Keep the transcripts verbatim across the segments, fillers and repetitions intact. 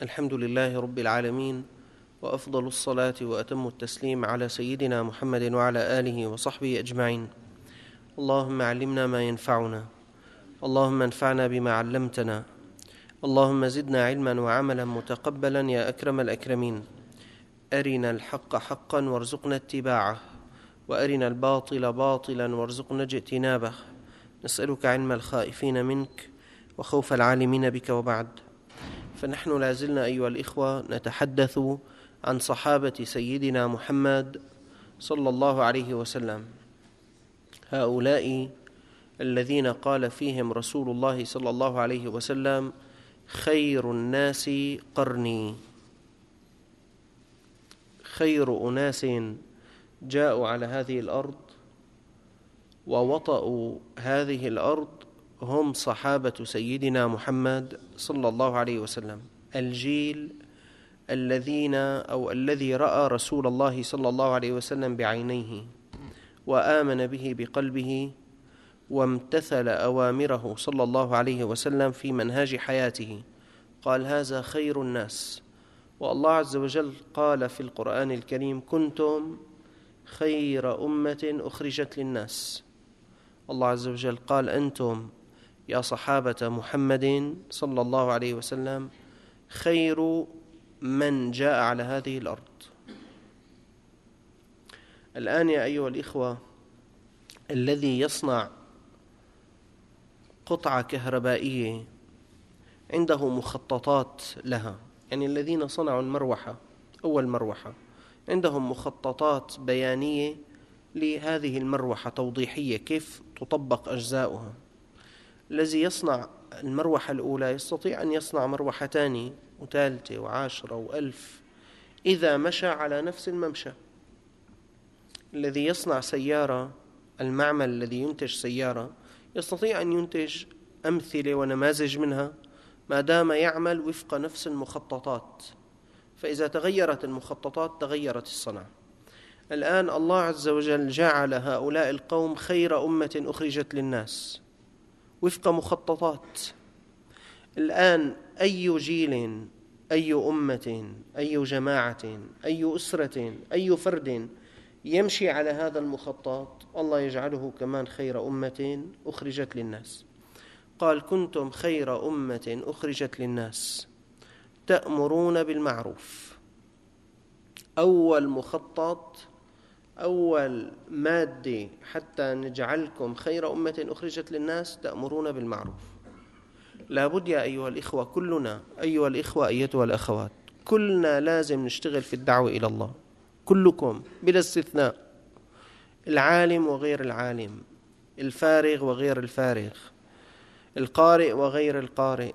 الحمد لله رب العالمين، وأفضل الصلاة وأتم التسليم على سيدنا محمد وعلى آله وصحبه أجمعين. اللهم علمنا ما ينفعنا، اللهم انفعنا بما علمتنا، اللهم زدنا علما وعملا متقبلا يا أكرم الأكرمين. أرنا الحق حقا وارزقنا اتباعه، وأرنا الباطل باطلا وارزقنا اجتنابه. نسألك علم الخائفين منك وخوف العالمين بك. وبعد، فنحن لازلنا أيها الإخوة نتحدث عن صحابة سيدنا محمد صلى الله عليه وسلم، هؤلاء الذين قال فيهم رسول الله صلى الله عليه وسلم: خير الناس قرني. خير أناس جاءوا على هذه الأرض ووطئوا هذه الأرض هم صحابة سيدنا محمد صلى الله عليه وسلم، الجيل الذين أو الذي رأى رسول الله صلى الله عليه وسلم بعينيه وآمن به بقلبه وامتثل أوامره صلى الله عليه وسلم في منهاج حياته. قال: هذا خير الناس. والله عز وجل قال في القرآن الكريم: كنتم خير أمة أخرجت للناس. الله عز وجل قال: أنتم يا صحابة محمد صلى الله عليه وسلم خير من جاء على هذه الأرض. الآن يا أيها الإخوة، الذي يصنع قطعة كهربائية عنده مخططات لها، يعني الذين صنعوا المروحة أول مروحة عندهم مخططات بيانية لهذه المروحة توضيحية كيف تطبق أجزاؤها. الذي يصنع المروحة الأولى يستطيع أن يصنع مروحة ثانية وثالثة وعاشرة وألف إذا مشى على نفس الممشى. الذي يصنع سيارة، المعمل الذي ينتج سيارة يستطيع أن ينتج أمثلة ونماذج منها ما دام يعمل وفق نفس المخططات، فإذا تغيرت المخططات تغيرت الصنعة. الآن الله عز وجل جعل هؤلاء القوم خير أمة أخرجت للناس وفق مخططات. الآن أي جيل، أي أمة، أي جماعة، أي أسرة، أي فرد يمشي على هذا المخطط الله يجعله كمان خير أمة أخرجت للناس. قال: كنتم خير أمة أخرجت للناس تأمرون بالمعروف. أول مخطط، أول مادة حتى نجعلكم خير أمة أخرجت للناس تأمرون بالمعروف. لابد يا أيها الإخوة، كلنا أيها الإخوة أيتها الأخوات، كلنا لازم نشتغل في الدعوة إلى الله، كلكم بلا استثناء، العالم وغير العالم، الفارغ وغير الفارغ، القارئ وغير القارئ،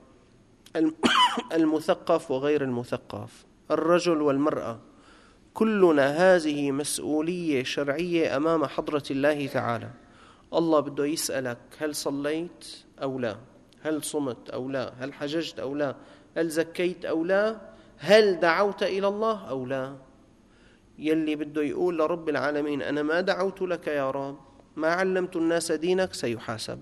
المثقف وغير المثقف، الرجل والمرأة، كلنا هذه مسؤولية شرعية أمام حضرة الله تعالى. الله بده يسألك: هل صليت أو لا؟ هل صمت أو لا؟ هل حججت أو لا؟ هل زكيت أو لا؟ هل دعوت إلى الله أو لا؟ يلي بده يقول لرب العالمين: أنا ما دعوت لك يا رب، ما علمت الناس دينك، سيحاسب.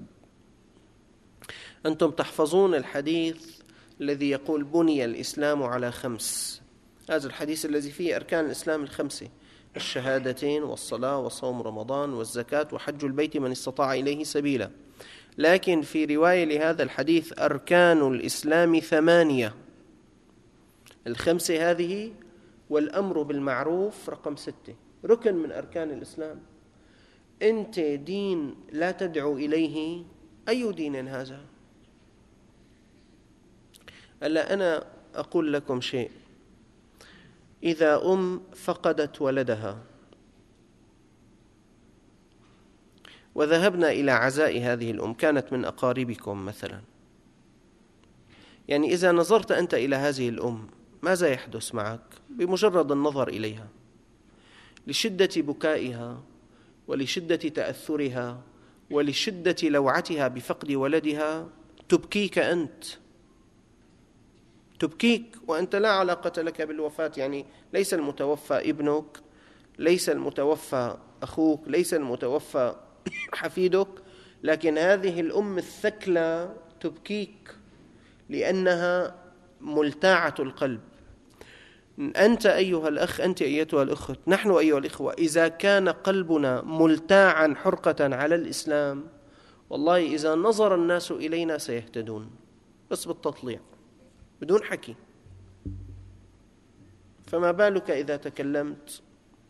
أنتم تحفظون الحديث الذي يقول: بني الإسلام على خمس. هذا الحديث الذي فيه أركان الإسلام الخمسة: الشهادتين والصلاة وصوم رمضان والزكاة وحج البيت من استطاع إليه سبيلا. لكن في رواية لهذا الحديث: أركان الإسلام ثمانية، الخمسة هذه والأمر بالمعروف رقم ستة، ركن من أركان الإسلام. أنت دين لا تدعو إليه، أي دين هذا؟ ألا أنا أقول لكم شيء: إذا أم فقدت ولدها وذهبنا إلى عزاء هذه الأم، كانت من أقاربكم مثلا، يعني إذا نظرت أنت إلى هذه الأم ماذا يحدث معك بمجرد النظر إليها؟ لشدة بكائها ولشدة تأثرها ولشدة لوعتها بفقد ولدها تبكيك أنت، تبكيك وأنت لا علاقة لك بالوفاة. يعني ليس المتوفى ابنك، ليس المتوفى أخوك، ليس المتوفى حفيدك، لكن هذه الأم الثكلى تبكيك لأنها ملتاعة القلب. أنت أيها الأخ، أنت أيتها الأخت، نحن أيها الإخوة، إذا كان قلبنا ملتاعا حرقة على الإسلام، والله إذا نظر الناس إلينا سيهتدون، بس بالتطليع بدون حكي. فما بالك إذا تكلمت؟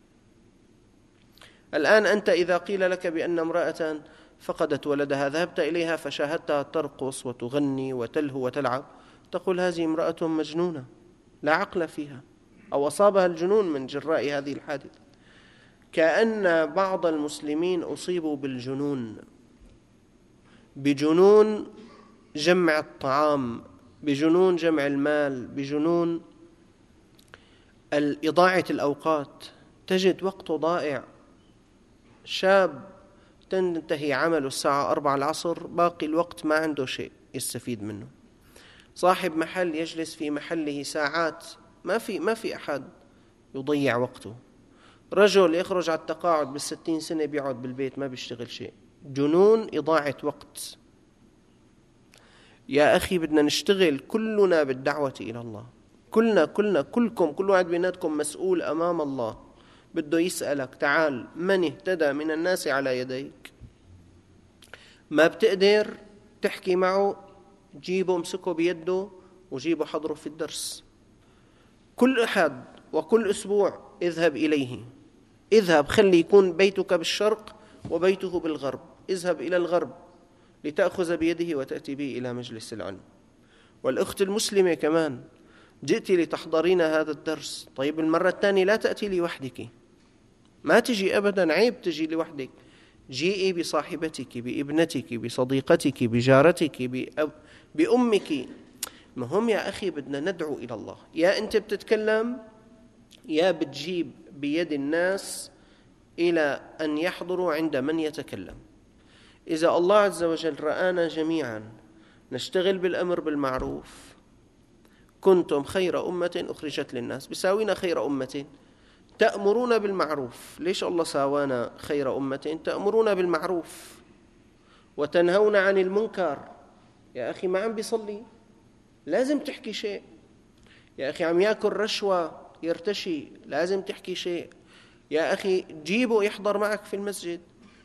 الآن أنت إذا قيل لك بأن امرأة فقدت ولدها، ذهبت إليها فشاهدتها ترقص وتغني وتلهو وتلعب، تقول هذه امرأة مجنونة لا عقل فيها، أو أصابها الجنون من جراء هذه الحادثة. كأن بعض المسلمين أصيبوا بالجنون، بجنون جمع الطعام، بجنون جمع المال، بجنون إضاعة الأوقات. تجد وقته ضائع. شاب تنتهي عمله الساعة أربعة العصر، باقي الوقت ما عنده شيء يستفيد منه. صاحب محل يجلس في محله ساعات، ما في ما في أحد يضيع وقته. رجل يخرج على التقاعد بالستين سنة بيقعد بالبيت ما بيشتغل شيء. جنون إضاعة وقت. يا أخي بدنا نشتغل كلنا بالدعوة إلى الله، كلنا كلنا كلكم، كل واحد بيناتكم مسؤول أمام الله، بده يسألك تعال من اهتدى من الناس على يديك؟ ما بتقدر تحكي معه، جيبه امسكه بيده وجيبه حضره في الدرس. كل أحد وكل أسبوع اذهب إليه، اذهب، خلي يكون بيتك بالشرق وبيته بالغرب، اذهب إلى الغرب لتأخذ بيده وتأتي به إلى مجلس العلم. والأخت المسلمة كمان، جئتي لتحضرين هذا الدرس، طيب المرة الثانية لا تأتي لوحدك، ما تجي أبدا، عيب تجي لوحدك، جيئي بصاحبتك، بابنتك، بصديقتك، بجارتك، بأب... بأمك. مهم يا أخي بدنا ندعو إلى الله. يا أنت بتتكلم يا بتجيب بيد الناس إلى أن يحضروا عند من يتكلم. إذا الله عز وجل رآنا جميعا نشتغل بالأمر بالمعروف، كنتم خير أمة أخرجت للناس، بساوينا خير أمة تأمرون بالمعروف. ليش الله ساوانا خير أمة؟ تأمرون بالمعروف وتنهون عن المنكر. يا أخي ما عم بيصلي لازم تحكي شيء، يا أخي عم يأكل رشوة يرتشي لازم تحكي شيء، يا أخي جيبه يحضر معك في المسجد.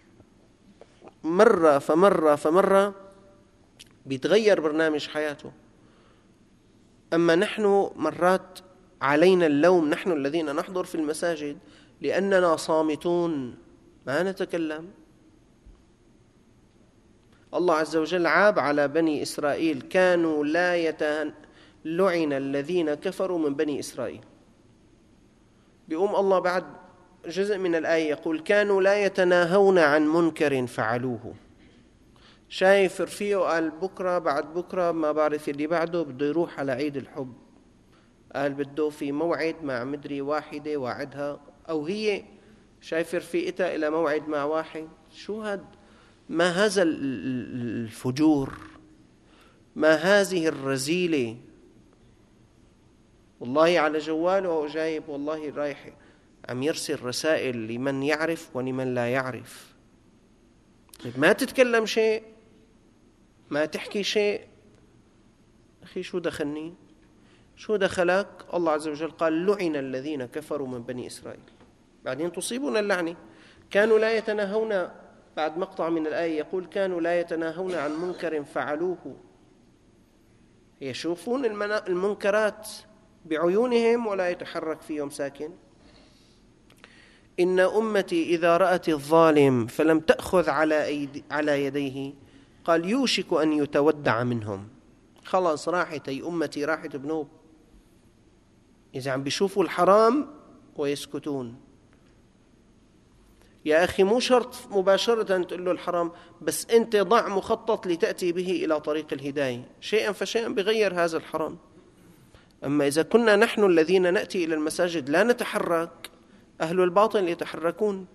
مرة فمرة فمرة بيتغير برنامج حياته. أما نحن مرات علينا اللوم، نحن الذين نحضر في المساجد، لأننا صامتون ما نتكلم. الله عز وجل عاب على بني إسرائيل، كانوا لا يتهن لعن الذين كفروا من بني إسرائيل. بيقوم الله بعد جزء من الآية يقول كانوا لا يتناهون عن منكر فعلوه. شايف رفيقه قال بكرة بعد بكرة ما بعرف اللي بعده بده يروح على عيد الحب، قال بده في موعد مع مدري واحدة وعدها، أو هي شايف رفيقتها إلى موعد مع واحد. شو هاد؟ ما هذا الفجور؟ ما هذه الرذيلة؟ والله على جواله وهو جايب، والله رايح عم يرسل رسائل لمن يعرف ولمن لا يعرف. طيب ما تتكلم شيء، ما تحكي شيء، أخي شو دخلني؟ شو دخلك؟ الله عز وجل قال لعن الذين كفروا من بني إسرائيل. بعدين تصيبون اللعنة. كانوا لا يتناهون، بعد مقطع من الآية يقول كانوا لا يتناهون عن منكر فعلوه. يشوفون المنكرات بعيونهم ولا يتحرك فيهم ساكن. إن أمتي إذا رأت الظالم فلم تأخذ على, أيدي على يديه قال يوشك أن يتودع منهم. خلاص راحت أي أمتي، راحت بنوب. إذا عم بيشوفوا الحرام ويسكتون. يا أخي مو شرط مباشرة تقول له الحرام، بس أنت ضع مخطط لتأتي به إلى طريق الهداية، شيئا فشيئا بغير هذا الحرام. أما إذا كنا نحن الذين نأتي إلى المساجد لا نتحرك، أهل الباطل يتحركون.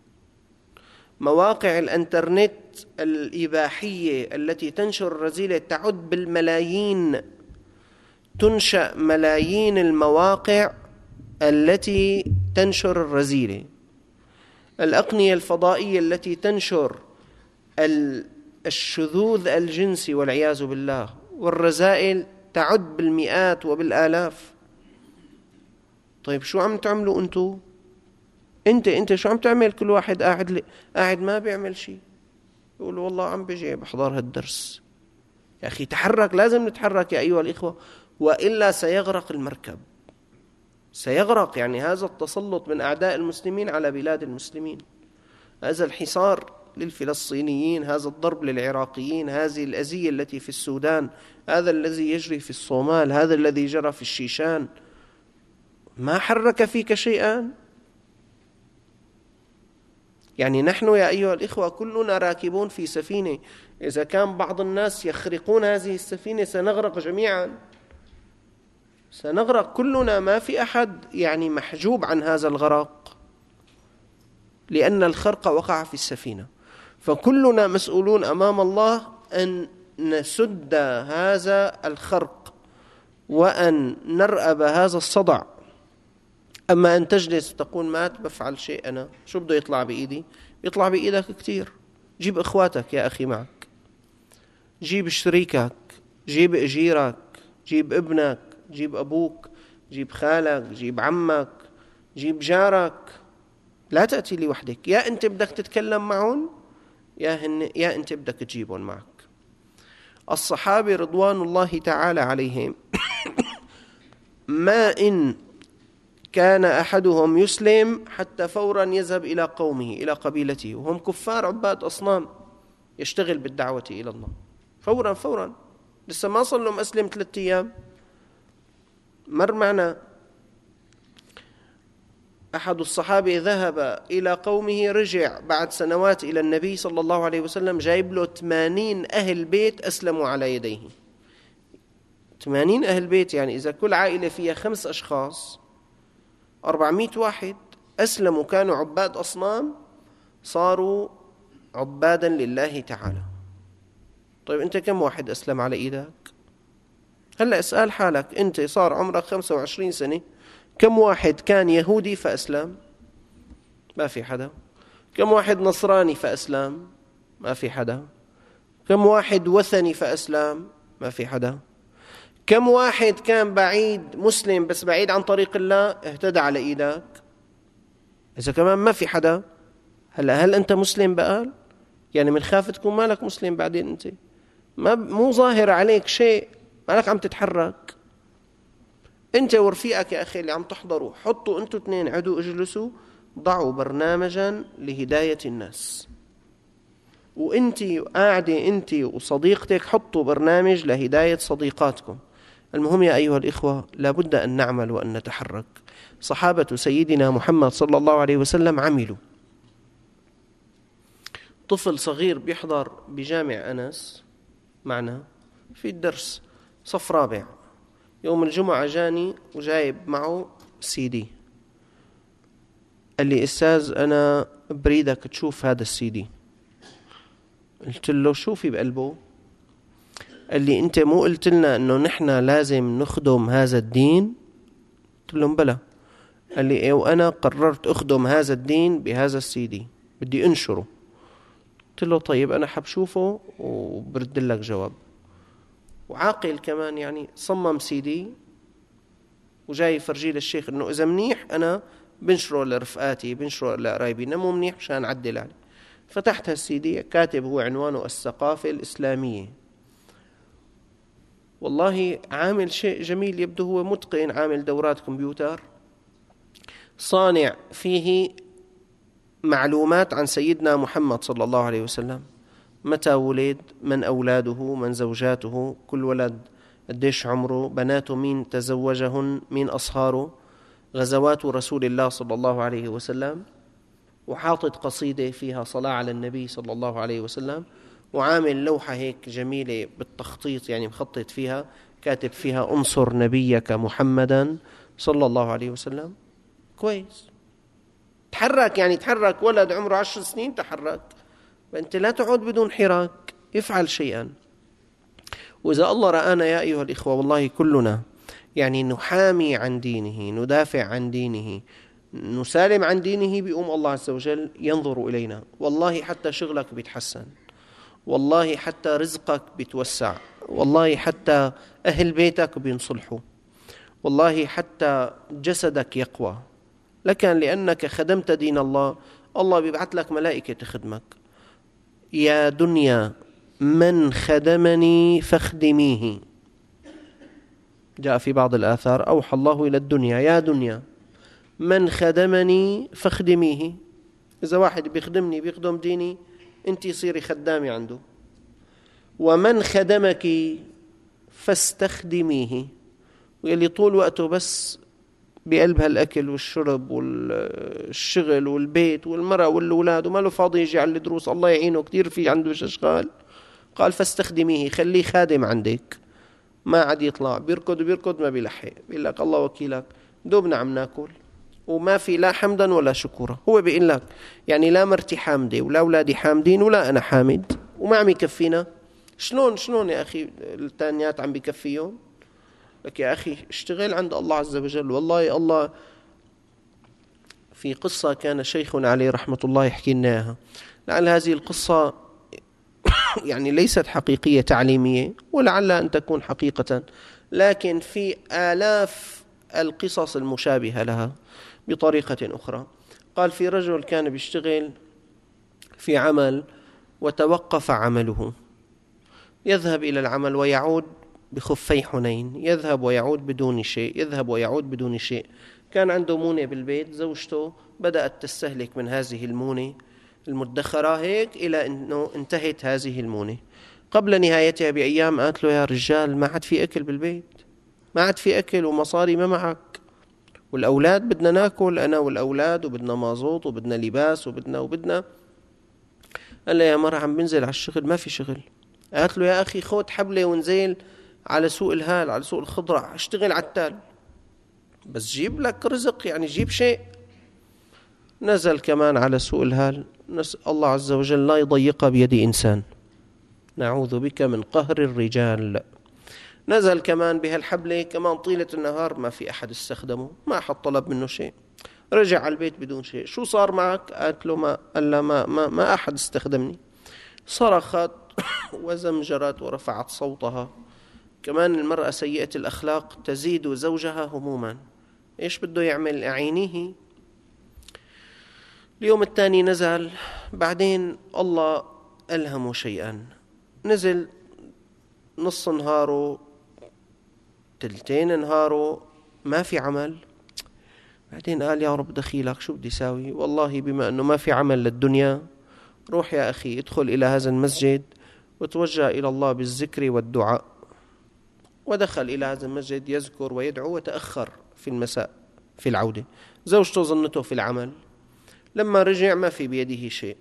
مواقع الانترنت الإباحية التي تنشر الرذيلة تعد بالملايين، تنشأ ملايين المواقع التي تنشر الرذيلة. الأقنية الفضائية التي تنشر الشذوذ الجنسي والعياذ بالله والرذائل تعد بالمئات وبالآلاف. طيب شو عم تعملوا أنتوا؟ أنت أنت شو عم تعمل؟ كل واحد قاعد لي قاعد ما بيعمل شيء، يقول والله عم بيجي بحضر هالدرس. يا أخي تحرك، لازم نتحرك يا أيها الإخوة، وإلا سيغرق المركب، سيغرق. يعني هذا التسلط من أعداء المسلمين على بلاد المسلمين، هذا الحصار للفلسطينيين، هذا الضرب للعراقيين، هذه الأذية التي في السودان، هذا الذي يجري في الصومال، هذا الذي جرى في الشيشان، ما حرك فيك شيئا؟ يعني نحن يا أيها الإخوة كلنا راكبون في سفينة، إذا كان بعض الناس يخرقون هذه السفينة سنغرق جميعا، سنغرق كلنا، ما في أحد يعني محجوب عن هذا الغرق، لأن الخرق وقع في السفينة. فكلنا مسؤولون أمام الله أن نسد هذا الخرق وأن نرأب هذا الصدع. أما أن تجلس تقول ما بفعل شيء، أنا شو بده يطلع بإيدي؟ يطلع بإيدك كتير. جيب إخواتك يا أخي معك، جيب شريكك، جيب أجيرك، جيب ابنك، جيب أبوك، جيب خالك، جيب عمك، جيب جارك. لا تأتي لوحدك، يا أنت بدك تتكلم معهم يا, هن يا أنت بدك تجيبهم معك. الصحابة رضوان الله تعالى عليهم ما إن كان أحدهم يسلم حتى فورا يذهب إلى قومه، إلى قبيلته، وهم كفار عباد أصنام، يشتغل بالدعوة إلى الله فورا فورا. لسه ما صار لهم أسلم ثلاثة أيام. مر معنا أحد الصحابة ذهب إلى قومه، رجع بعد سنوات إلى النبي صلى الله عليه وسلم جايب له ثمانين أهل بيت أسلموا على يديه. ثمانين أهل بيت، يعني إذا كل عائلة فيها خمس أشخاص أربعمائة واحد أسلموا، كانوا عباد أصنام صاروا عبادا لله تعالى. طيب أنت كم واحد أسلم على إيدك؟ هلأ اسأل حالك، أنت صار عمرك خمسة وعشرين سنة، كم واحد كان يهودي فأسلم؟ ما في حدا. كم واحد نصراني فأسلم؟ ما في حدا. كم واحد وثني فأسلم؟ ما في حدا. كم واحد كان بعيد مسلم بس بعيد عن طريق الله اهتدى على إيدك؟ إذا كمان ما في حدا، هلأ هل أنت مسلم بقى؟ يعني من خاف تكون مالك مسلم بعدين، أنت ما مو ظاهر عليك شيء، مالك عم تتحرك. أنت ورفيقك يا أخي اللي عم تحضروا، حطوا أنتوا اثنين عدوا اجلسوا، ضعوا برنامجا لهداية الناس. وأنت قاعدة أنت وصديقتك حطوا برنامج لهداية صديقاتكم. المهم يا أيها الإخوة لابد أن نعمل وأن نتحرك. صحابة سيدنا محمد صلى الله عليه وسلم عملوا. طفل صغير بيحضر بجامع أنس معنا في الدرس، صف رابع، يوم الجمعة جاني وجايب معه سي دي، قال لي أستاذ أنا بريدك تشوف هذا السي دي. قلت له شو في بقلبه؟ قال لي أنت مو قلت لنا أنه نحن لازم نخدم هذا الدين؟ قلت له بلى. قال لي إيه، وأنا قررت أخدم هذا الدين بهذا السي دي، بدي أنشره. قلت له طيب أنا حب شوفه وبرد لك جواب. وعاقل كمان، يعني صمم سي دي وجاي فرجي للشيخ إنه إذا منيح أنا بنشره لرفقاتي، بنشره لقرايبي، مو منيح مشان عدل عليه. فتحت هالسي دي، كاتب هو عنوانه الثقافة الإسلامية. والله عامل شيء جميل، يبدو هو متقن، عامل دورات كمبيوتر، صانع فيه معلومات عن سيدنا محمد صلى الله عليه وسلم، متى ولد، من أولاده، من زوجاته، كل ولد قديش عمره، بناته مين تزوجهن، مين أصهاره، غزوات رسول الله صلى الله عليه وسلم، وحاطط قصيدة فيها صلاة على النبي صلى الله عليه وسلم، وعامل لوحة هيك جميلة بالتخطيط، يعني مخطط فيها، كاتب فيها انصر نبيك محمدا صلى الله عليه وسلم. كويس، تحرك، يعني تحرك، ولد عمره عشر سنين تحرك. فأنت لا تعود بدون حراك، افعل شيئا. وإذا الله رآنا يا أيها الإخوة والله كلنا يعني نحامي عن دينه، ندافع عن دينه، نسالم عن دينه، بيقوم الله عز وجل ينظر إلينا. والله حتى شغلك بيتحسن، والله حتى رزقك بيتوسع، والله حتى أهل بيتك بينصلحوا، والله حتى جسدك يقوى، لكن لأنك خدمت دين الله الله بيبعث لك ملائكة تخدمك. يا دنيا من خدمني فاخدميه. جاء في بعض الآثار أوحى الله إلى الدنيا: يا دنيا من خدمني فاخدميه. إذا واحد بيخدمني بيخدم ديني، أنت صيري خدامي عنده. ومن خدمك فاستخدميه. واللي طول وقته بس بقلب هالأكل والشرب والشغل والبيت والمرأة والأولاد وما له فاضي يجي على الدروس، الله يعينه كتير في عنده أشغال، قال فاستخدميه، خليه خادم عندك، ما عاد يطلع بيركض وبيركض ما بيلحق، بيقول لك الله وكيلك دوبنا عم ناكل وما في لا حمدا ولا شكورا. هو بيقول لك يعني لا مرتي حامدة ولا أولادي حامدين ولا أنا حامد وما عم يكفينا. شلون شلون يا أخي التانيات عم بيكفيهم؟ لك يا أخي اشتغل عند الله عز وجل. والله الله في قصة كان شيخنا عليه رحمة الله يحكي لنا إياها، لعل هذه القصة يعني ليست حقيقية تعليمية ولعل أن تكون حقيقة، لكن في آلاف القصص المشابهة لها بطريقة أخرى. قال في رجل كان بيشتغل في عمل وتوقف عمله، يذهب إلى العمل ويعود بخفي حنين، يذهب ويعود بدون شيء، يذهب ويعود بدون شيء. كان عنده مونة بالبيت، زوجته بدأت تستهلك من هذه المونة المدخرة هيك إلى أنه انتهت هذه المونة. قبل نهايتها بأيام قالت له يا رجال ما عاد في أكل بالبيت، ما عاد في أكل ومصاري ما معك، والأولاد بدنا ناكل أنا والأولاد، وبدنا مازوط وبدنا لباس وبدنا وبدنا. قال له يا مرة عم بنزل على الشغل ما في شغل. قالت له يا أخي خود حبلة ونزل على سوق الهال، على سوق الخضرة، اشتغل عتال بس جيب لك رزق، يعني جيب شيء. نزل كمان على سوق الهال، نسأل الله عز وجل لا يضيق بيد إنسان، نعوذ بك من قهر الرجال. نزل كمان بهالحبلة كمان طيلة النهار ما في أحد استخدمه، ما أحد طلب منه شيء، رجع على البيت بدون شيء. شو صار معك؟ قالت له ما قال لا ما, ما, ما أحد استخدمني. صرخت وزمجرت ورفعت صوتها. كمان المرأة سيئة الأخلاق تزيد زوجها هموما، إيش بده يعمل؟ أعينيه. اليوم الثاني نزل، بعدين الله ألهمه شيئا، نزل نص نهاره تلتين نهاره ما في عمل. بعدين قال يا رب دخيلك شو بدي ساوي؟ والله بما أنه ما في عمل للدنيا، روح يا أخي ادخل إلى هذا المسجد وتوجه إلى الله بالذكر والدعاء. ودخل إلى هذا المسجد يذكر ويدعو، وتأخر في المساء في العودة. زوجته ظنته في العمل، لما رجع ما في بيده شيء.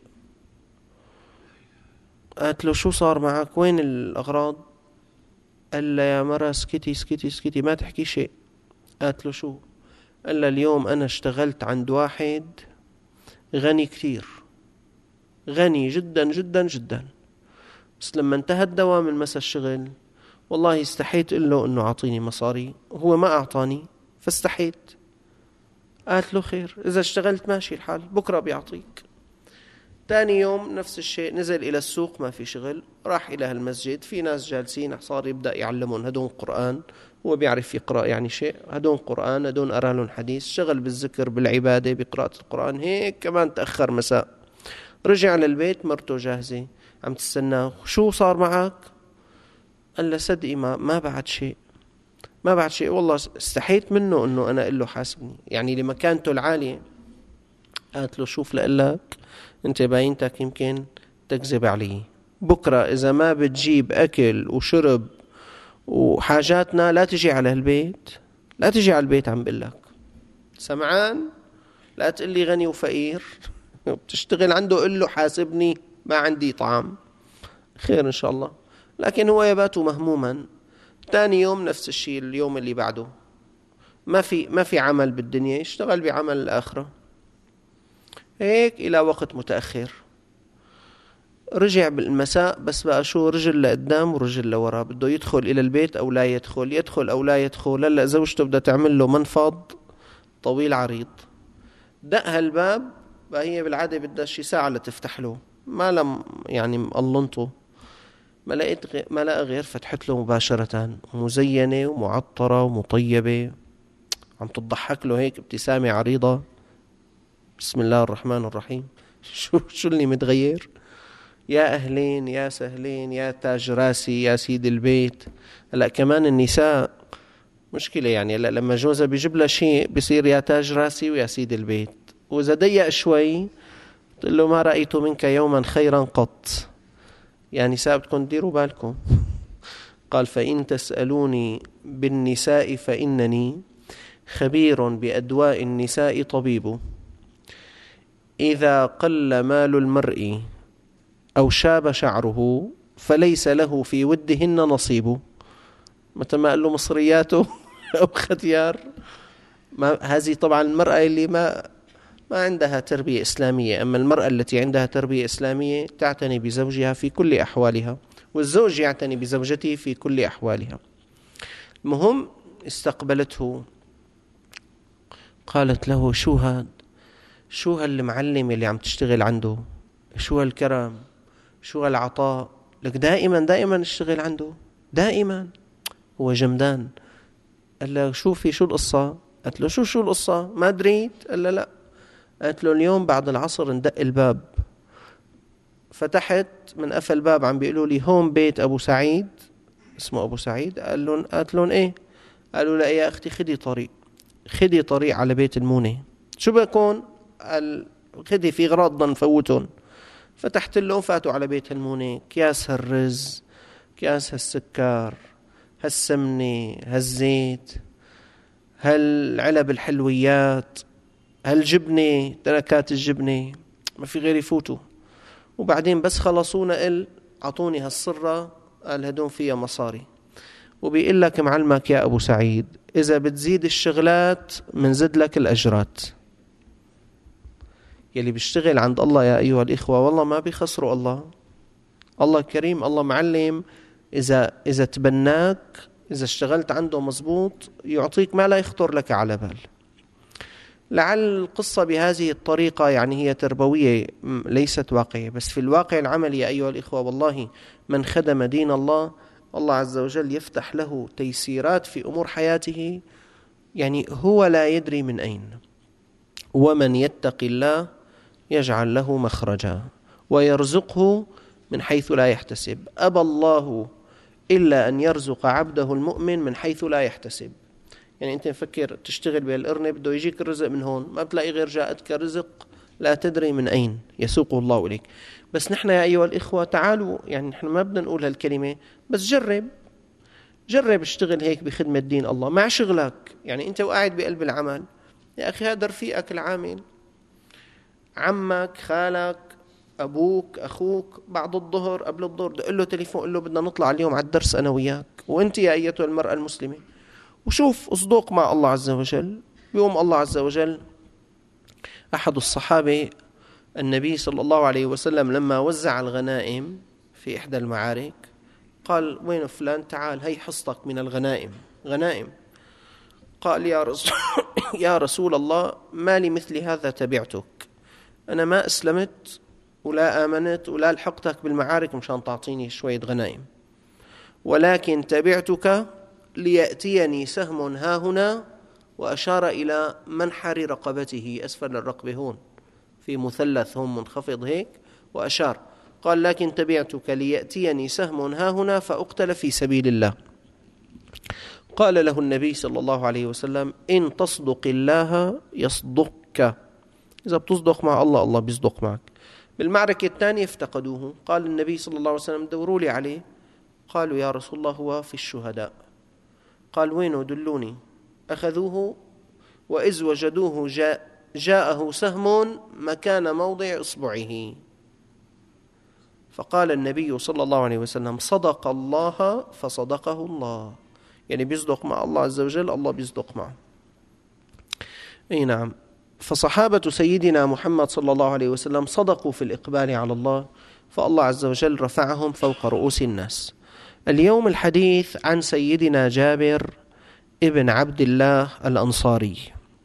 قالت له شو صار معك؟ وين الأغراض؟ قال له يا مرة اسكتي اسكتي اسكتي ما تحكي شيء. قالت له شو؟ قال له اليوم أنا اشتغلت عند واحد غني كتير، غني جدا جدا جدا، بس لما انتهى الدوام من مسا الشغل والله استحيت قل له انه اعطيني مصاري، هو ما اعطاني فاستحيت. قالت له خير، اذا اشتغلت ماشي الحال بكرة بيعطيك. تاني يوم نفس الشيء، نزل الى السوق ما في شغل، راح الى هالمسجد في ناس جالسين، صار يبدأ يعلمون هدون قرآن، هو بيعرف يقرأ يعني شيء، هدون قرآن هدون أرى لهم حديث، شغل بالذكر بالعبادة بقراءة القرآن. هيك كمان تأخر مساء، رجع للبيت مرته جاهزة عم تستناه. شو صار معك؟ قال له صدقي ما, ما بعد شيء، ما بعد شيء، والله استحيت منه انه انا اقول له حاسبني يعني لمكانته العالية. قالت له شوف لقلك انت باينتك يمكن تكذب علي، بكرة اذا ما بتجيب اكل وشرب وحاجاتنا لا تجي على البيت، لا تجي على البيت. عم بقلك سمعان؟ لا تقلي غني وفقير، بتشتغل عنده قل له حاسبني ما عندي طعام. خير إن شاء الله. لكن هو يبات مهموما. ثاني يوم نفس الشيء، اليوم اللي بعده ما في ما في عمل بالدنيا، يشتغل بعمل الآخرة. هيك إلى وقت متأخر رجع بالمساء، بس بقى شو رجل لقدام ورجل لورا، بده يدخل إلى البيت أو لا يدخل، يدخل أو لا يدخل. هلا زوجته بدها تعمل له منفض طويل عريض. دق هالباب بقى، هي بالعادة بدها شي ساعة لتفتح له، ما لم يعني مقلنطه. ما لقيت غير ما لقى غير فتحت له مباشرة، مزينة ومعطرة ومطيبة، عم تضحك له هيك ابتسامة عريضة. بسم الله الرحمن الرحيم. شو شو اللي متغير؟ يا أهلين يا سهلين يا تاج راسي يا سيد البيت. هلا كمان النساء مشكلة يعني، هلا لما جوزها بيجيب لها شيء بصير يا تاج راسي ويا سيد البيت، وإذا ضيق شوي تقول له ما رأيت منك يوما خيرا قط. يا نساء بدكم تديروا بالكم. قال فإن تسألوني بالنساء فإنني خبير بأدواء النساء طبيب، إذا قل مال المرء أو شاب شعره فليس له في ودهن نصيب. متى ما قال له مصرياته أو ختيار. ما هذه طبعا المرأة اللي ما ما عندها تربية إسلامية. أما المرأة التي عندها تربية إسلامية تعتني بزوجها في كل أحوالها، والزوج يعتني بزوجته في كل أحوالها. المهم استقبلته، قالت له شو هاد، شو هالمعلم اللي عم تشتغل عنده، شو هالكرم، شو هالعطاء لك، دائما دائما اشتغل عنده دائما، هو جمدان. قال له شوفي شو القصة؟ قالت له شو شو القصة ما دريت؟ قال له لا. قالت له اليوم بعد العصر ندق الباب، فتحت من قفل الباب عم بيقولوا لي هون بيت أبو سعيد، اسمه أبو سعيد. قال لهم قالت لهم إيه؟ قالوا لا يا أختي خدي طريق، خدي طريق على بيت المونة. شو بكون؟ قال خدي في غراض نفوتهم. فتحت لهم، فاتوا على بيت المونة، كياس هالرز، كياس هالسكر، هالسمنة، هالزيت، هالعلب الحلويات، هالجبنة، تركات الجبنة، ما في غير يفوتوا. وبعدين بس خلصونا قل عطوني هالصرة، قال هدون فيها مصاري. وبيقول لك معلمك يا أبو سعيد إذا بتزيد الشغلات منزد لك الأجرات. يلي بيشتغل عند الله يا أيها الإخوة والله ما بيخسروا الله. الله كريم، الله معلم. إذا إذا تبناك، إذا اشتغلت عنده مزبوط يعطيك ما لا يخطر لك على بال. لعل القصة بهذه الطريقة يعني هي تربوية ليست واقعية، بس في الواقع العملي يا أيها الإخوة والله من خدم دين الله الله عز وجل يفتح له تيسيرات في أمور حياته يعني هو لا يدري من أين. ومن يتق الله يجعل له مخرجا ويرزقه من حيث لا يحتسب. أبى الله إلا أن يرزق عبده المؤمن من حيث لا يحتسب. يعني أنت مفكر تشتغل بالأرنب بده يجيك الرزق من هون، ما بتلاقي غير جاءتك رزق لا تدري من أين يسوقه الله إليك. بس نحن يا أيها الإخوة تعالوا، يعني نحن ما بدنا نقول هالكلمة، بس جرب جرب اشتغل هيك بخدمة دين الله مع شغلك. يعني أنت وقاعد بقلب العمل يا أخي هذا رفيقك العامل، عمك، خالك، أبوك، أخوك، بعد الظهر قبل الظهر دق له تليفون قل له بدنا نطلع اليوم على الدرس أنا وياك، وأنت يا أيتها المرأة المسلمة، وشوف أصدق مع الله عز وجل. يوم الله عز وجل أحد الصحابة النبي صلى الله عليه وسلم لما وزع الغنائم في إحدى المعارك قال وين فلان تعال هي حصتك من الغنائم، غنائم. قال يا رسول, يا رسول الله ما لي مثل هذا تبعتك، أنا ما أسلمت ولا آمنت ولا لحقتك بالمعارك مشان تعطيني شوية غنائم، ولكن تبعتك ليأتيني سهم ها هنا، وأشار إلى منحر رقبته أسفل الرقبة هون في مثلث هم منخفض هيك، وأشار قال لكن تبعتك ليأتيني سهم ها هنا فأقتل في سبيل الله. قال له النبي صلى الله عليه وسلم إن تصدق الله يصدقك، إذا بتصدق مع الله الله بيصدق معك. بالمعركة الثانية افتقدوه، قال النبي صلى الله عليه وسلم دوروا لي عليه، قالوا يا رسول الله هو في الشهداء. قال وينه دلوني، أخذوه وإذ وجدوه جاء جاءه سهم مكان موضع إصبعه، فقال النبي صلى الله عليه وسلم صدق الله فصدقه الله. يعني بيصدق مع الله عز وجل الله بيصدق معه. أي نعم. فصحابة سيدنا محمد صلى الله عليه وسلم صدقوا في الإقبال على الله، فالله عز وجل رفعهم فوق رؤوس الناس. اليوم الحديث عن سيدنا جابر ابن عبد الله الأنصاري.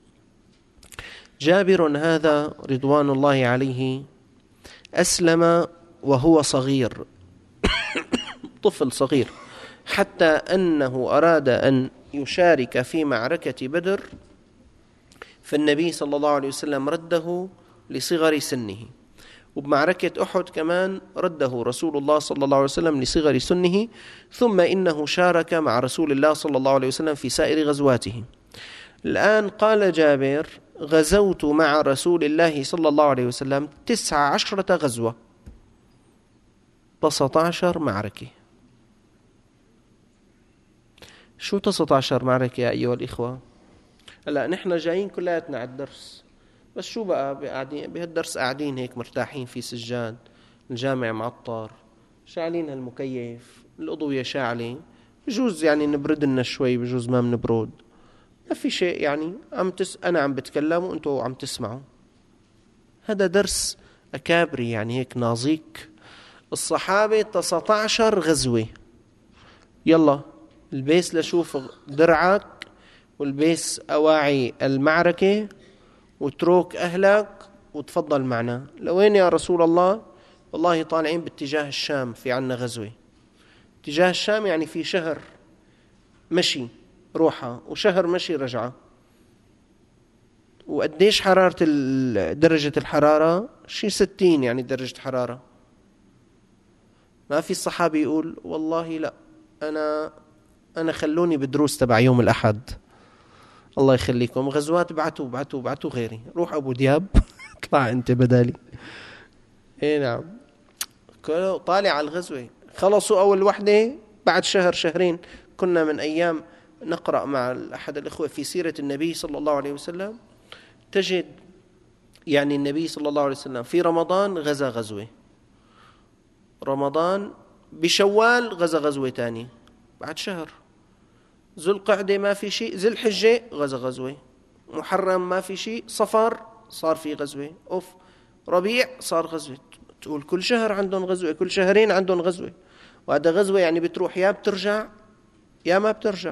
جابر هذا رضوان الله عليه أسلم وهو صغير طفل صغير، حتى أنه أراد أن يشارك في معركة بدر، فالنبي صلى الله عليه وسلم رده لصغر سنه، وبمعركة أحد كمان رده رسول الله صلى الله عليه وسلم لصغر سنه، ثم إنه شارك مع رسول الله صلى الله عليه وسلم في سائر غزواته. الآن قال جابر: غزوت مع رسول الله صلى الله عليه وسلم تسع عشرة غزوة، تسعة عشر معركة. شو تسعة عشر معركة يا أيها الإخوة؟ هلا نحن جايين كلياتنا على الدرس، بس شو بقى قاعدين بهالدرس، قاعدين هيك مرتاحين في سجاد، الجامع معطر، شاعلين هالمكيف، الأضوية شاعلة، بجوز يعني نبرد لنا شوي، بجوز ما بنبرد، ما في شيء يعني. عم تس... أنا عم بتكلم وأنتوا عم تسمعوا. هذا درس أكابري يعني، هيك نازيك. الصحابة تسعة عشر غزوة. يلا البيس لشوف درعك، والبيس أواعي المعركة، وتروك أهلك وتفضل معنا. لوين يا رسول الله؟ والله طالعين باتجاه الشام، في عنا غزوة. اتجاه الشام يعني في شهر مشي روحة، وشهر مشي رجعة. وقديش حرارة درجة الحرارة؟ شي ستين يعني درجة حرارة. ما في الصحابي يقول والله لا، أنا أنا خلوني بدروس تبع يوم الأحد، الله يخليكم، غزوات بعتوا بعتوا بعتوا غيري، روح أبو دياب اطلع أنت بدالي. إيه نعم، طالع على الغزوة. خلصوا أول وحدة، بعد شهر شهرين. كنا من أيام نقرأ مع أحد الأخوة في سيرة النبي صلى الله عليه وسلم، تجد يعني النبي صلى الله عليه وسلم في رمضان غزا غزوة، رمضان بشوال غزا غزوة تاني بعد شهر، ذو القعدة ما في شيء، ذي الحجة غزا غزوة، محرم ما في شيء، صفر صار في غزوة، أوف ربيع صار غزوة. تقول كل شهر عندهم غزوة، كل شهرين عندهم غزوة. وهذا غزوة يعني بتروح يا بترجع يا ما بترجع.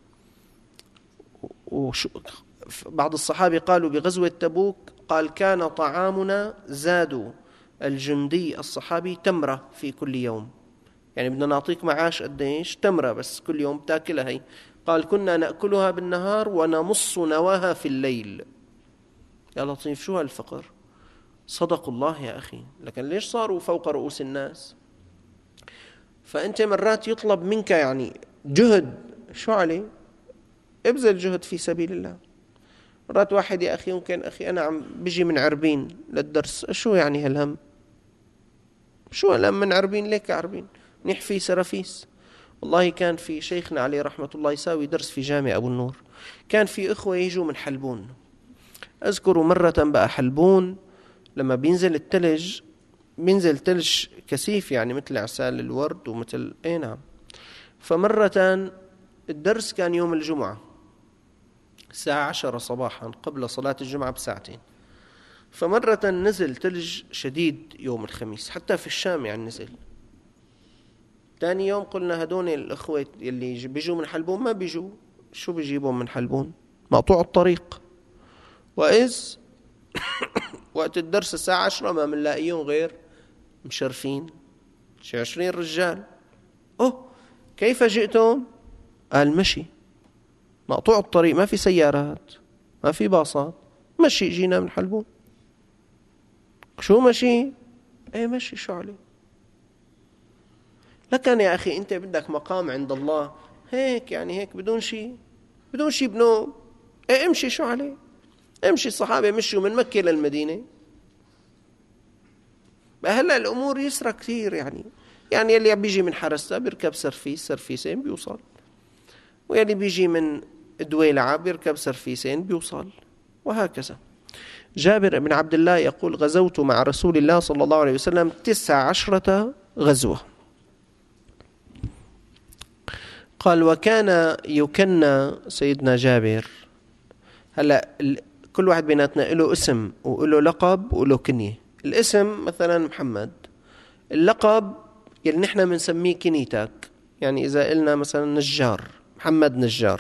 وشو بعض الصحابة قالوا بغزوة تبوك، قال كان طعامنا، زادوا الجندي الصحابي تمرة في كل يوم، يعني بدنا نعطيك معاش قديش؟ تمرة بس كل يوم تاكلها هي. قال كنا نأكلها بالنهار ونمص نواها في الليل. يا لطيف شو هالفقر. صدق الله يا أخي، لكن ليش صاروا فوق رؤوس الناس؟ فأنت مرات يطلب منك يعني جهد، شو عليه؟ ابذل جهد في سبيل الله. مرات واحد يا أخي يمكن أخي أنا عم بيجي من عربين للدرس، شو يعني هالهم؟ شو هالهم من عربين؟ ليك عربين نحفي سرافيس. والله كان في شيخنا عليه رحمة الله يساوي درس في جامع أبو النور، كان في إخوة يجوا من حلبون. أذكر مرة بقى حلبون لما بينزل التلج، بينزل تلج كثيف يعني مثل عسال الورد ومثل اي نعم. فمرة الدرس كان يوم الجمعة الساعة عشرة صباحا قبل صلاة الجمعة بساعتين. فمرة نزل تلج شديد يوم الخميس، حتى في الشام يعني نزل. ثاني يوم قلنا هدول الأخوة اللي بيجوا من حلبون ما بيجوا، شو بيجيبون من حلبون؟ مقطوع الطريق. وإذ وقت الدرس الساعة عشرة ما منلاقيهم غير مشرفين شي عشرين رجال. أوه كيف جئتم؟ قال مشي، مقطوع الطريق، ما في سيارات ما في باصات، مشي جينا من حلبون. شو مشي؟ ايه مشي، شو عليه؟ لكن يا أخي أنت بدك مقام عند الله هيك يعني، هيك بدون شيء، بدون شيء بنوم، ايه امشي، شو عليه؟ امشي. الصحابة مشوا من مكة للمدينة. هلا الأمور يسرى كثير يعني، يعني اللي بيجي من حرسة بيركب سرفيس سرفيسين بيوصل، واللي بيجي من دويلعة بيركب سرفيسين بيوصل، وهكذا. جابر بن عبد الله يقول غزوت مع رسول الله صلى الله عليه وسلم تسع عشرة غزوة. قال وكان يكنى سيدنا جابر. هلا كل واحد بيناتنا له اسم وله لقب وله كنية. الاسم مثلا محمد، اللقب يلي نحن بنسميه كنيتك، يعني إذا قلنا مثلا نجار، محمد نجار،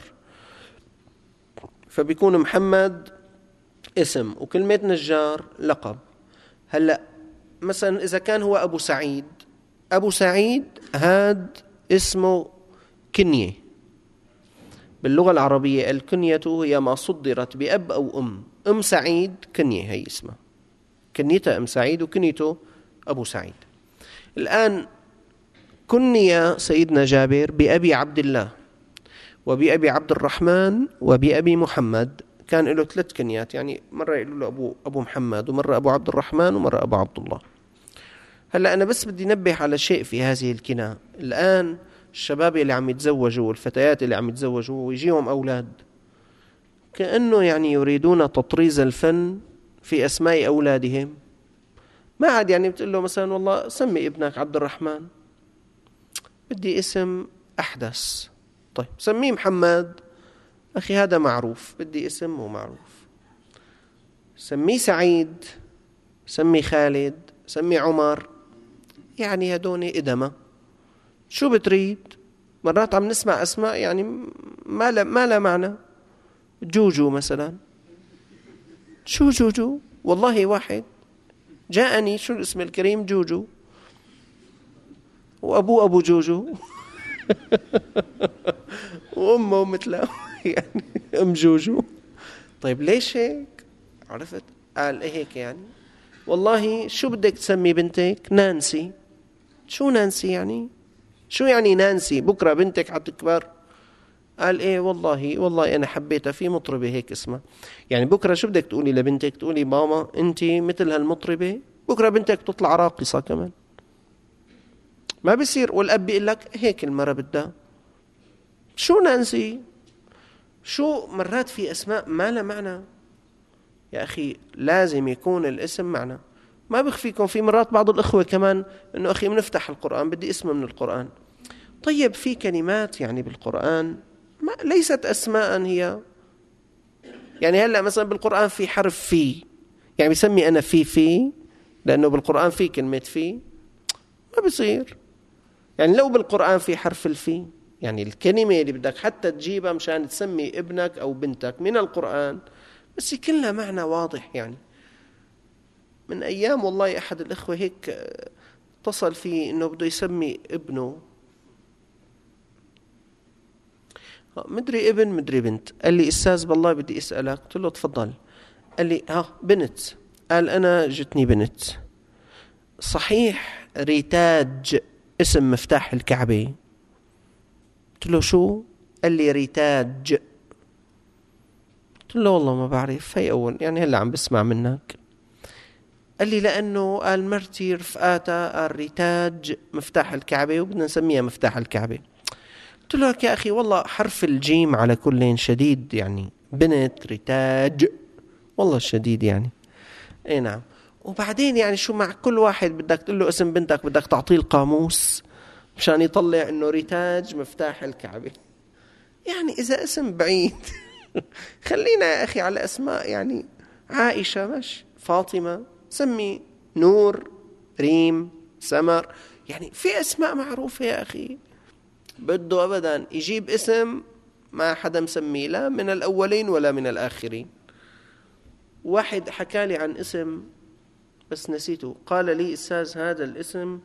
فبيكون محمد اسم وكلمة نجار لقب. هلأ مثلا إذا كان هو أبو سعيد، أبو سعيد هاد اسمه كنية. باللغة العربية الكنية هي ما صدرت بأب أو أم. أم سعيد كنية هي اسمها، كنيتها أم سعيد وكنيته أبو سعيد. الآن كني سيدنا جابر بأبي عبد الله وبأبي عبد الرحمن وبأبي محمد. كان له ثلاث كنيات، يعني مرة يقولوا له أبو أبو محمد، ومرة أبو عبد الرحمن، ومرة أبو عبد الله. هلا أنا بس بدي نبه على شيء في هذه الكناة. الآن الشباب اللي عم يتزوجوا والفتيات اللي عم يتزوجوا ويجيهم أولاد، كأنه يعني يريدون تطريز الفن في أسماء أولادهم. ما عاد يعني بتقول له مثلا والله سمي ابنك عبد الرحمن، بدي اسم أحدث. طيب سميه محمد، أخي هذا معروف، بدي اسم مو معروف. سميه سعيد، سمي خالد، سمي عمر، يعني هدوني إدمة. شو بتريد؟ مرات عم نسمع أسماء يعني ما لا ما لا معنى. جوجو مثلا، شو جوجو؟ والله واحد جاءني شو الاسم الكريم جوجو، وأبوه أبو جوجو وأمه مثله يعني أم جوجو. طيب ليش هيك؟ عرفت؟ قال إيه هيك يعني؟ والله شو بدك تسمي بنتك؟ نانسي. شو نانسي يعني؟ شو يعني نانسي؟ بكرة بنتك حتكبر. قال إيه والله والله أنا حبيتها في مطربة هيك اسمها. يعني بكرة شو بدك تقولي لبنتك؟ تقولي ماما أنت مثل هالمطربة؟ بكرة بنتك تطلع راقصة كمان. ما بيصير. والأب بيقول لك هيك المرة بدها. شو نانسي؟ شو مرات في أسماء ما لها معنى. يا أخي لازم يكون الاسم معنى. ما بخفيكم في مرات بعض الأخوة كمان إنه أخي بنفتح القرآن بدي اسم من القرآن. طيب في كلمات يعني بالقرآن ما ليست أسماء هي. يعني هلأ مثلا بالقرآن في حرف في، يعني بيسمي أنا في في لأنه بالقرآن في كلمة في. ما بيصير. يعني لو بالقرآن في حرف الفي، يعني الكلمة اللي بدك حتى تجيبها مشان تسمي ابنك أو بنتك من القرآن بس يكون لها معنى واضح. يعني من أيام والله أحد الإخوة هيك اتصل فيه إنه بده يسمي ابنه مدري ابن مدري بنت. قال لي أستاذ بالله بدي أسألك. قلت له تفضل. قال لي ها بنت. قال أنا جتني بنت صحيح ريتاج اسم مفتاح الكعبة؟ قلت له شو؟ قال لي ريتاج. قلت له والله ما بعرف، هي أول يعني هلا عم بسمع منك. قال لي لأنه قال مرتي رفقاتها قال ريتاج مفتاح الكعبة وبدنا نسميها مفتاح الكعبة. قلت له يا أخي والله حرف الجيم على كل شديد، يعني بنت ريتاج والله شديد يعني. اي نعم. وبعدين يعني شو مع كل واحد بدك تقول له اسم بنتك بدك تعطيه القاموس مشان يطلع انه ريتاج مفتاح الكعبة. يعني اذا اسم بعيد خلينا يا اخي على اسماء. يعني عائشة مش فاطمة، سمي نور، ريم، سمر، يعني في اسماء معروفة يا اخي. بده ابدا يجيب اسم ما حدا مسميه لا من الاولين ولا من الاخرين. واحد حكى لي عن اسم بس نسيته. قال لي أستاذ هذا الاسم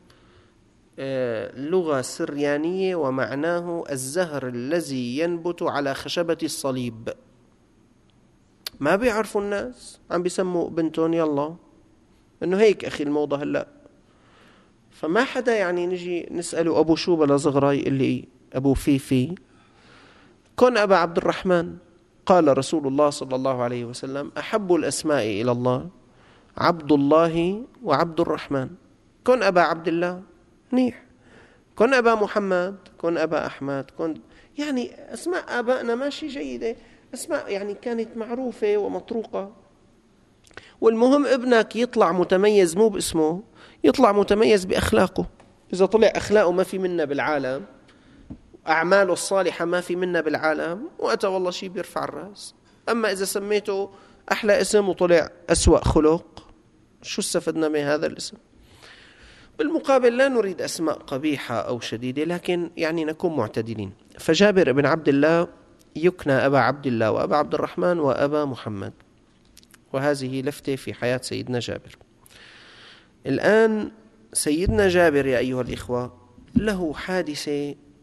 لغة سريانية ومعناه الزهر الذي ينبت على خشبة الصليب. ما بيعرفوا الناس، عم بيسموا بنتون يلا إنه هيك أخي الموضة هلأ. فما حدا يعني نجي نسأله أبو شو بلا صغرى يقول لي أبو فيفي. كن أبا عبد الرحمن. قال رسول الله صلى الله عليه وسلم أحب الأسماء إلى الله عبد الله وعبد الرحمن. كن أبا عبد الله منيح، كن أبا محمد، كن أبا أحمد، كن يعني أسماء آبائنا ماشي جيدة، أسماء يعني كانت معروفة ومطروقة. والمهم ابنك يطلع متميز مو باسمه، يطلع متميز بأخلاقه. إذا طلع أخلاقه ما في منا بالعالم، أعماله الصالحة ما في منا بالعالم، وأتى والله شيء بيرفع الرأس. أما إذا سميته أحلى اسم وطلع أسوأ خلق، شو استفدنا من هذا الاسم؟ بالمقابل لا نريد أسماء قبيحة أو شديدة، لكن يعني نكون معتدلين. فجابر بن عبد الله يكنى أبا عبد الله وأبا عبد الرحمن وأبا محمد. وهذه لفتة في حياة سيدنا جابر. الآن سيدنا جابر يا أيها الإخوة له حادثة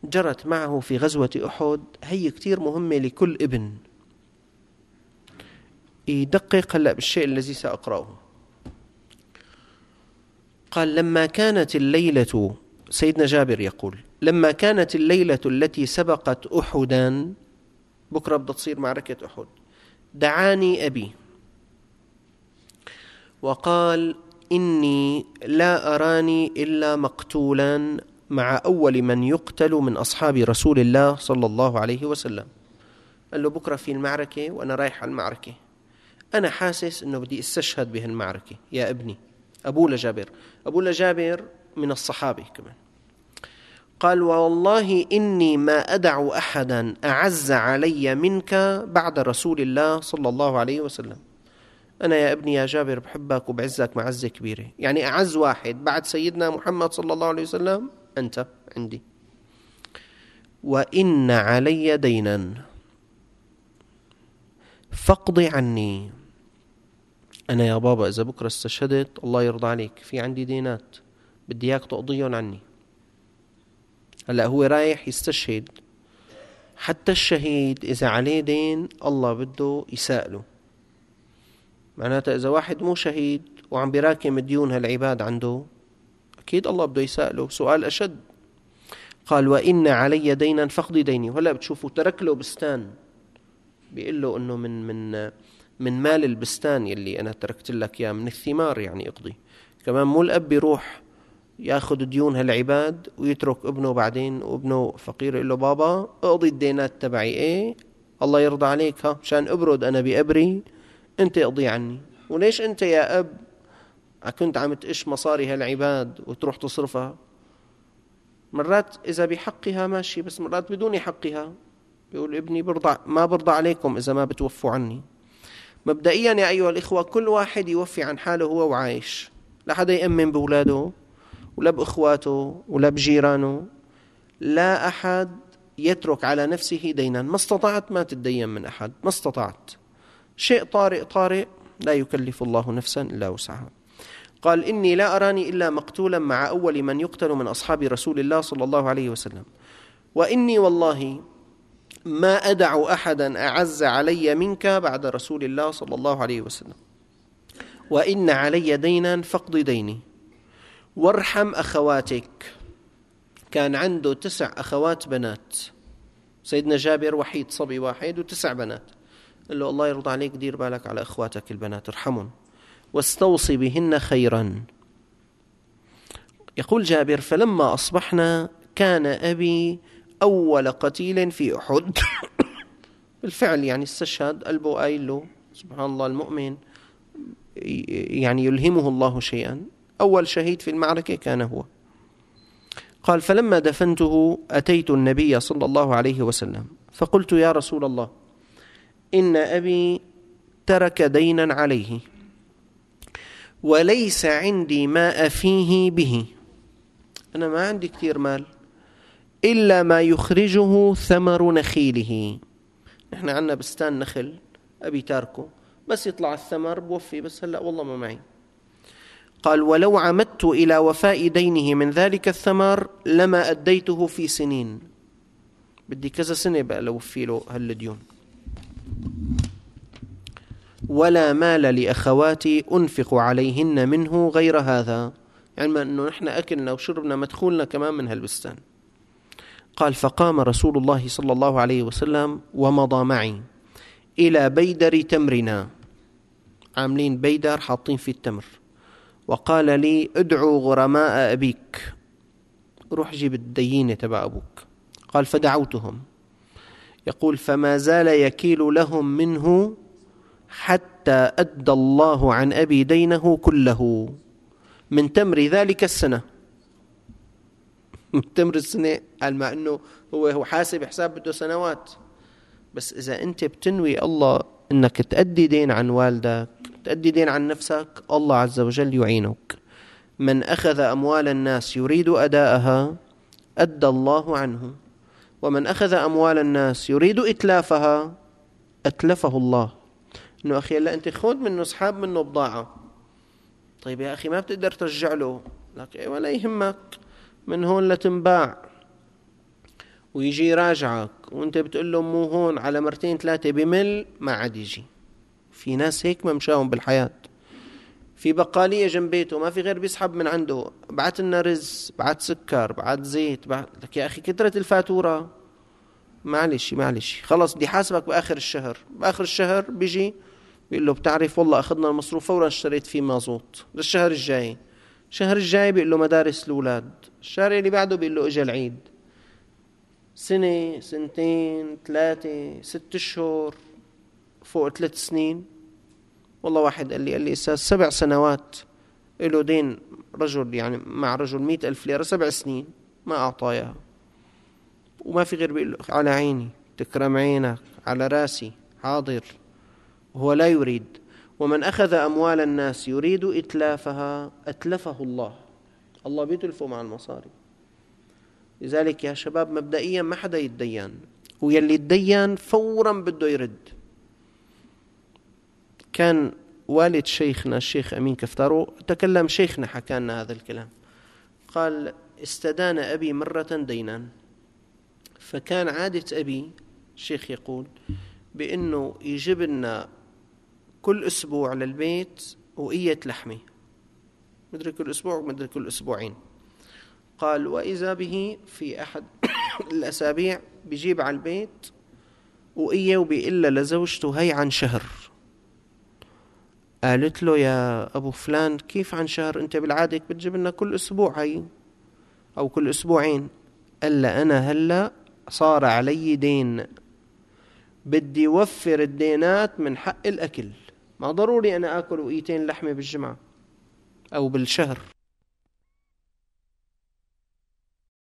جرت معه في غزوة أحد هي كتير مهمة لكل ابن يدقق هلأ بالشيء الذي سأقرأه. قال: لما كانت الليلة، سيدنا جابر يقول: لما كانت الليلة التي سبقت أحدا، بكرة بدها تصير معركة أحد، دعاني أبي وقال: إني لا أراني إلا مقتولا مع أول من يقتل من أصحاب رسول الله صلى الله عليه وسلم. قال له: بكرة في المعركة وأنا رايح على المعركة، أنا حاسس أنه بدي استشهد بهالمعركة يا ابني. أبو لجابر، أبو لجابر من الصحابة كمان. قال: والله إني ما أدع أحدا أعز علي منك بعد رسول الله صلى الله عليه وسلم. أنا يا ابني يا جابر بحبك وبعزك معزة كبيرة، يعني أعز واحد بعد سيدنا محمد صلى الله عليه وسلم أنت عندي. وإن علي دينا فاقض عني. أنا يا بابا إذا بكرة استشهدت الله يرضى عليك في عندي دينات بدي إياك تقضيهم عني. هلأ هو رايح يستشهد، حتى الشهيد إذا عليه دين الله بده يسأله. معناتها إذا واحد مو شهيد وعم براكم ديون هالعباد عنده، أكيد الله بده يسأله سؤال أشد. قال: وإن علي دينا فاقض ديني. وهلأ بتشوفوا ترك له بستان، بيقول له إنه من من من مال البستان يلي أنا تركت لك إياه، من الثمار يعني اقضي. كمان مو الأب يروح ياخذ ديون هالعباد ويترك ابنه بعدين وابنه فقير يقول له: بابا اقضي الدينات تبعي. ايه الله يرضى عليك، ها مشان ابرد انا بأبري انت اقضي عني. وليش انت يا اب كنت عم تقش مصاري هالعباد وتروح تصرفها؟ مرات اذا بحقها ماشي، بس مرات بدون حقها. بيقول ابني برضع ما برضى عليكم اذا ما بتوفوا عني. مبدئيا يا ايها الاخوه كل واحد يوفي عن حاله هو وعايش، لا حدا يأمن بأولاده ولا بإخواته ولا بجيرانه. لا أحد يترك على نفسه دينا، ما استطعت ما تدين من أحد، ما استطعت. شيء طارئ طارئ لا يكلف الله نفسا إلا وسعها. قال: إني لا أراني إلا مقتولا مع أول من يقتل من أصحاب رسول الله صلى الله عليه وسلم، وإني والله ما أدع أحدا أعز علي منك بعد رسول الله صلى الله عليه وسلم، وإن علي دينا فاقض ديني وارحم أخواتك. كان عنده تسع أخوات بنات، سيدنا جابر وحيد صبي واحد وتسع بنات. قال له: الله يرضى عليك دير بالك على أخواتك البنات، ارحمهم واستوصي بهن خيرا. يقول جابر: فلما أصبحنا كان أبي أول قتيل في أحد. بالفعل يعني استشهد، قلبه قايل له سبحان الله المؤمن يعني يلهمه الله شيئا، أول شهيد في المعركة كان هو. قال: فلما دفنته أتيت النبي صلى الله عليه وسلم فقلت: يا رسول الله، إن أبي ترك دينا عليه وليس عندي ما أفيه به، أنا ما عندي كثير مال إلا ما يخرجه ثمر نخيله. نحن عندنا بستان نخل أبي تاركه، بس يطلع الثمر بوفي، بس هلأ والله ما معي. قال: ولو عمدت إلى وفاء دينه من ذلك الثمر لما أديته في سنين، بدي كذا سنة بقى لو وفي له هالديون. ولا مال لأخواتي أنفق عليهن منه غير هذا، يعني ما أنه نحن أكلنا وشربنا مدخولنا كمان من هالبستان. قال: فقام رسول الله صلى الله عليه وسلم ومضى معي إلى بيدر تمرنا، عاملين بيدر حاطين فيه التمر، وقال لي: ادعوا غرماء أبيك، روح جيب الدينة تبع أبوك. قال: فدعوتهم. يقول: فما زال يكيل لهم منه حتى أدى الله عن أبي دينه كله من تمر ذلك السنة. من تمر السنة، قال مع أنه هو هو حاسب حساب بده سنوات، بس إذا أنت بتنوي الله أنك تأدي دين عن والدك، تأدي دين عن نفسك، الله عز وجل يعينك. من أخذ أموال الناس يريد أداءها أدى الله عنه، ومن أخذ أموال الناس يريد إتلافها أتلفه الله. إنه أخي لا أنت خذ منه اسحاب منه بضاعة، طيب يا أخي ما بتقدر ترجع له، لك ولا يهمك من هون لتنباع. ويجي يراجعك وانت بتقول له مو هون على مرتين ثلاثة بمل، ما عاد يجي. في ناس هيك ممشاهم بالحياة. في بقالية جنب بيته ما في غير بيسحب من عنده، بعت لنا رز، بعت سكر، بعت زيت، بعت لك يا أخي كترة الفاتورة، معلش معلش خلص بدي حاسبك بآخر الشهر. بآخر الشهر بيجي بيقول له بتعرف والله أخذنا المصروف فورا اشتريت فيه مازوت للشهر الجاي. الشهر الجاي بيقول له مدارس الأولاد، الشهر اللي بعده بيقول له إجا العيد. سنة، سنتين، ثلاثة، ست شهور، فوق ثلاث سنين. والله واحد قال لي قال لي أستاذ سبع سنوات له دين رجل، يعني مع رجل مئة ألف ليرة، سبع سنين ما أعطاها، وما في غير بيقول له على عيني تكرم عينك على راسي حاضر، وهو لا يريد. ومن أخذ أموال الناس يريد إتلافها أتلفه الله. الله بيتلفه مع المصاري. لذلك يا شباب مبدئيا ما حدا يتدين، ويلي يتدين فورا بده يرد. كان والد شيخنا الشيخ أمين كفتارو تكلم، شيخنا حكى لنا هذا الكلام، قال استدان أبي مرة دينا، فكان عادة أبي الشيخ يقول بأنه يجيب لنا كل أسبوع للبيت وقية لحمة، مدري كل أسبوع مدري كل أسبوعين. قال وإذا به في أحد الأسابيع بيجيب على البيت وقية وبيقول لزوجته هي عن شهر. قالت له يا أبو فلان كيف عن شهر؟ أنت بالعادة بتجيب لنا كل أسبوع هي أو كل أسبوعين. قال له أنا هلأ صار علي دين، بدي وفر الدينات من حق الأكل، ما ضروري أنا أكل وقيتين لحمة بالجمعة أو بالشهر.